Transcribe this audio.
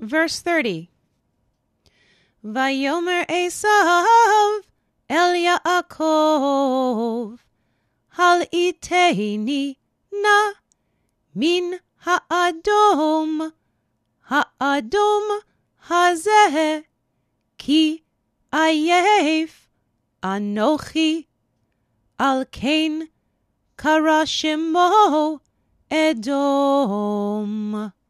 Verse 30. Vayomer Esav El Yaakov, Hal iteni na min ha'adom hazeh, ki ayef anochi, al ken kara shemo Edom.